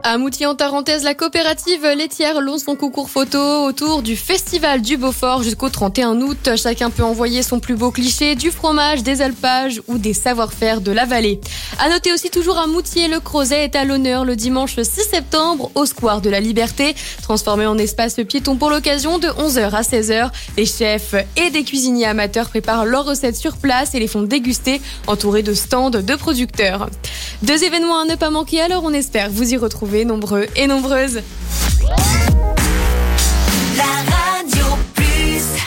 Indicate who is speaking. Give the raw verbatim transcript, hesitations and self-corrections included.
Speaker 1: À Moutier en Tarentaise, la coopérative laitière lance son concours photo autour du festival du Beaufort jusqu'au trente et un août. Chacun peut envoyer son plus beau cliché, du fromage, des alpages ou des savoir-faire de la vallée. À noter aussi toujours à Moutier, le Crozet est à l'honneur le dimanche six septembre au Square de la Liberté. Transformé en espace piéton pour l'occasion de onze heures à seize heures. Les chefs et des cuisiniers amateurs préparent leurs recettes sur place et les font déguster entourés de stands de producteurs. Deux événements à ne pas manquer, alors on espère vous y retrouver nombreux et nombreuses.